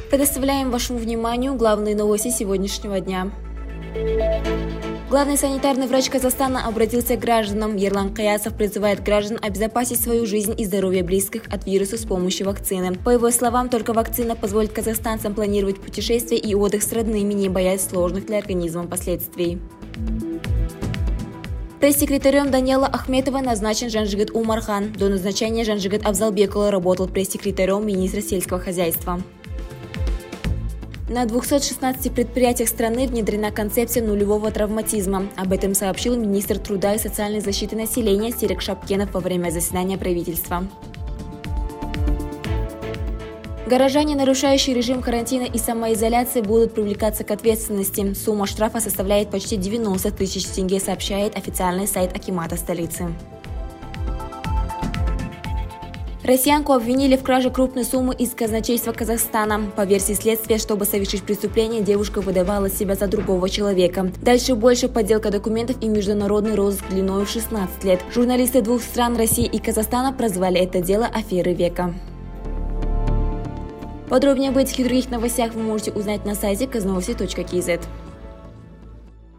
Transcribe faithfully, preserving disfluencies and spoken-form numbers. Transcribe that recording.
Предоставляем вашему вниманию главные новости сегодняшнего дня. Главный санитарный врач Казахстана обратился к гражданам. Ерлан Каясов призывает граждан обезопасить свою жизнь и здоровье близких от вируса с помощью вакцины. По его словам, только вакцина позволит казахстанцам планировать путешествия и отдых с родными, не боясь сложных для организма последствий. Пресс-секретарем Даниэла Ахметова назначен Жанжигит Умархан. До назначения Жанжигит Абзалбекова работал пресс-секретарем министра сельского хозяйства. На двухстах шестнадцати предприятиях страны внедрена концепция нулевого травматизма. Об этом сообщил министр труда и социальной защиты населения Серик Шапкенов во время заседания правительства. Горожане, нарушающие режим карантина и самоизоляции, будут привлекаться к ответственности. Сумма штрафа составляет почти девяносто тысяч тенге, сообщает официальный сайт акимата столицы. Россиянку обвинили в краже крупной суммы из казначейства Казахстана. По версии следствия, чтобы совершить преступление, девушка выдавала себя за другого человека. Дальше больше: подделка документов и международный розыск длиной в шестнадцать лет. Журналисты двух стран, России и Казахстана, прозвали это дело аферой века. Подробнее об этих и других новостях вы можете узнать на сайте казновости точка кз.